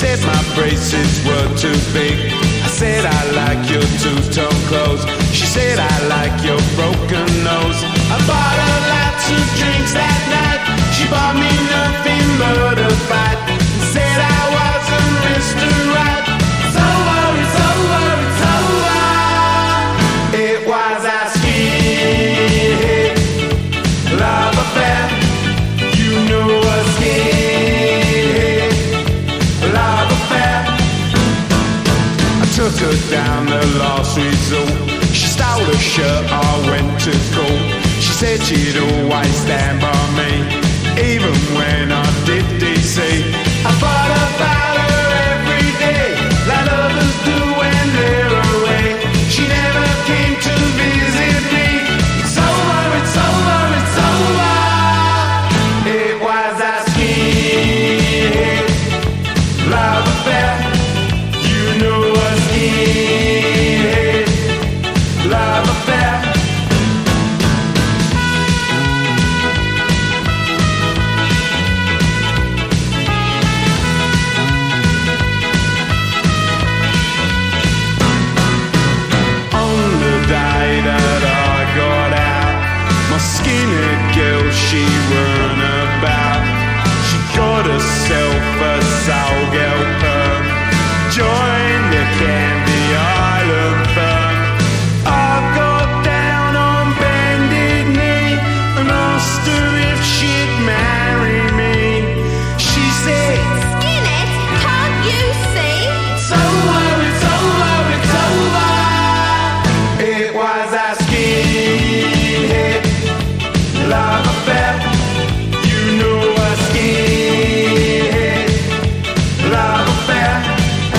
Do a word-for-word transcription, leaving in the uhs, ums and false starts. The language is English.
said my braces were too big. I said I like your two-tone clothes. She said I like your broken nose. I bought her lots of drinks that night. She bought me nothing but a fight. Said I wasn't Mister Right. It's over, it's over, it's over. It was a skinhead love affair. You know a skinhead love affair. I took her down the last resort. She stole a shirt, I went to court. She said she'd always stand by me, even when I did D C. I bought her back